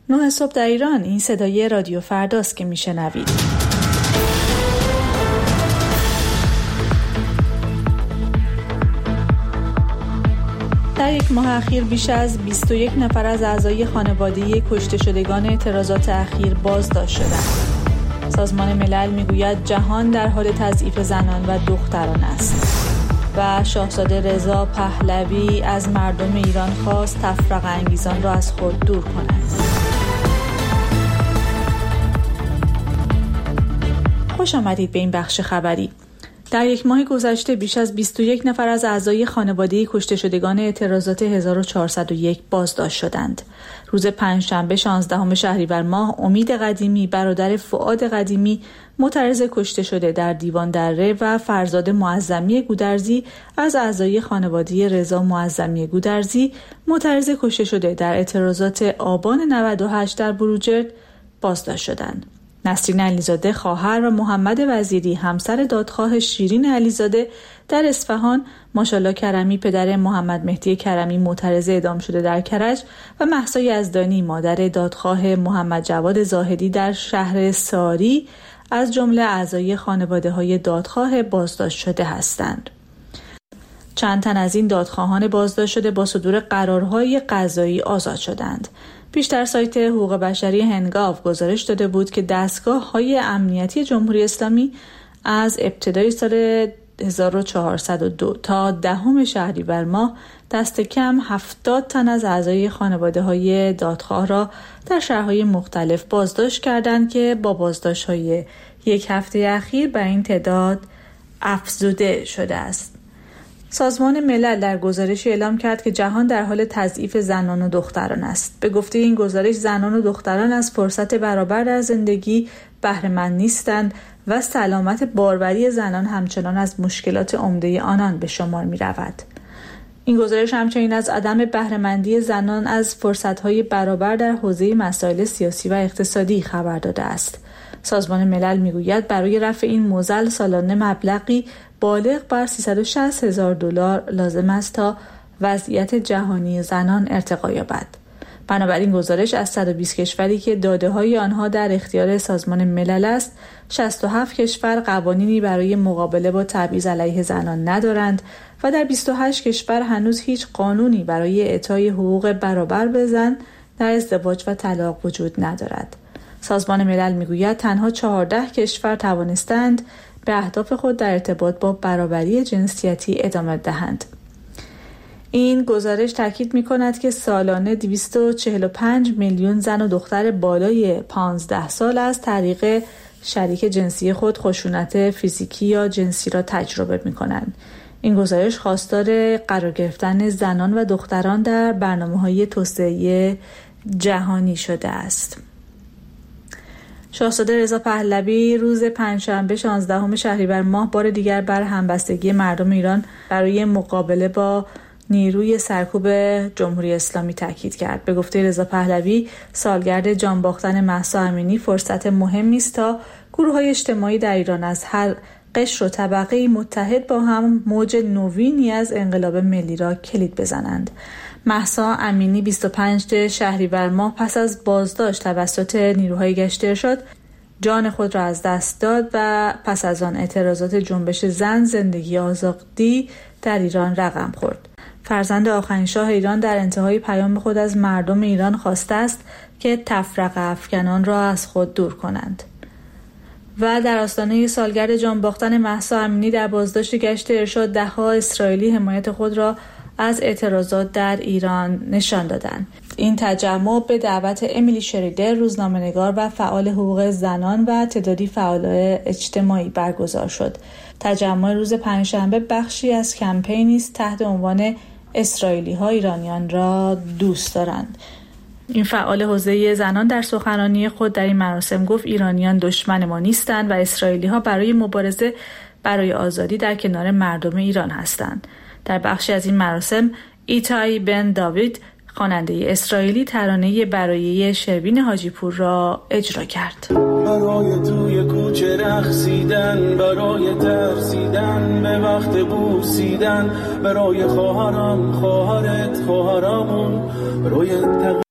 9 صبح در ایران. این صدای رادیو فرداست که میشنوید. در یک ماه اخیر بیش از 21 نفر از اعضای خانواده کشته شدگان اعتراضات اخیر بازداشت شدند. سازمان ملل میگوید جهان در حال تضعیف زنان و دختران است. و شاهزاده رضا پهلوی از مردم ایران خواست تفرقه انگیزان را از خود دور کنند. خوش آمدید به این بخش خبری. در یک ماه گذشته بیش از 21 نفر از اعضای خانواده کشته شدگان اعتراضات 1401 بازداشت شدند. روز پنجشنبه 16 شهریور ماه امید قدیمی برادر فؤاد قدیمی معترض کشته شده در دیوان دره و فرزاد معظمی گودرزی از اعضای خانواده رضا معظمی گودرزی معترض کشته شده در اعتراضات آبان 98 در بروجرد بازداشت شدند. نسرین علیزاده خواهر و محمد وزیری همسر دادخواه شیرین علیزاده در اصفهان، ماشالله کرمی پدر محمد مهدی کرمی معترض اعدام شده در کرج و مهسا یزدانی مادر دادخواه محمد جواد زاهدی در شهر ساری از جمله اعضای خانواده‌های دادخواه بازداشت شده هستند. چند تن از این دادخواهان بازداشت شده با صدور قرارهای قضایی آزاد شدند. پیشتر سایت حقوق بشری هنگاو گزارش داده بود که دستگاه‌های امنیتی جمهوری اسلامی از ابتدای سال 1402 تا 10 شهریور ماه دست کم 70 تن از اعضای خانواده‌های دادخواه را در شهرهای مختلف بازداشت کردند که با بازداشت‌های یک هفته اخیر به این تعداد افزوده شده است. سازمان ملل در گزارشی اعلام کرد که جهان در حال تضعیف زنان و دختران است. به گفته این گزارش زنان و دختران از فرصت برابر در زندگی بهره مند نیستند و سلامت باروری زنان همچنان از مشکلات عمده آنان به شمار می رود. این گزارش همچنین از عدم بهره مندی زنان از فرصت‌های برابر در حوزه مسائل سیاسی و اقتصادی خبر داده است. سازمان ملل میگوید برای رفع این معضل سالانه مبلغی بالغ بر $360,000 لازم است تا وضعیت جهانی زنان ارتقا یابد. بنابراین گزارش از 120 کشوری که داده‌های آنها در اختیار سازمان ملل است، 67 کشور قوانینی برای مقابله با تبعیض علیه زنان ندارند و در 28 کشور هنوز هیچ قانونی برای اعطای حقوق برابر به زن در ازدواج و طلاق وجود ندارد. سازمان ملل میگوید تنها 14 کشور توانستند به اهداف خود در ارتباط با برابری جنسیتی ادامه دهند. این گزارش تاکید می‌کند که سالانه 245 میلیون زن و دختر بالای 15 سال از طریق شریک جنسی خود خشونت فیزیکی یا جنسی را تجربه می‌کنند. این گزارش خواستار قرار گرفتن زنان و دختران در برنامه‌های توسعه جهانی شده است. شاهزاده رضا پهلوی روز پنجشنبه 16 شهریور ماه بار دیگر بر همبستگی مردم ایران برای مقابله با نیروی سرکوب جمهوری اسلامی تاکید کرد. به گفته رضا پهلوی، سالگرد جان باختن مهسا امینی فرصت مهمی است تا گروه‌های اجتماعی در ایران از هر قشر و طبقه‌ای متحد با هم موج نوینی از انقلاب ملی را کلید بزنند. مهسا امینی 25 شهریور ماه پس از بازداشت توسط نیروهای گشت ارشاد جان خود را از دست داد و پس از آن اعتراضات جنبش زن زندگی آزادی در ایران رقم خورد. فرزند آخرین شاه ایران در انتهای پیام خود از مردم ایران خواسته است که تفرقه افکنان را از خود دور کنند. و در آستانه سالگرد جان باختن مهسا امینی در بازداشت گشت ارشاد ده‌ها اسرائیلی حمایت خود را از اعتراضات در ایران نشان دادند. این تجمع به دعوت امیلی شریدر، روزنامه‌نگار و فعال حقوق زنان و تعدادی فعالای اجتماعی برگزار شد. تجمع روز پنجشنبه بخشی از کمپینی است تحت عنوان اسرائیلی‌ها ایرانیان را دوست دارند. این فعال حوزه زنان در سخنرانی خود در این مراسم گفت ایرانیان دشمن ما نیستند و اسرائیلی‌ها برای مبارزه برای آزادی در کنار مردم ایران هستند. در بخشی از این مراسم ایتای بن داوید خواننده اسرائیلی ترانه برای شروین حاجی پور را اجرا کرد. برای توی کوچه رقصیدن، برای ترسیدن به وقت بوسیدن، برای خواهران، خواهرت، خواهرامون، برای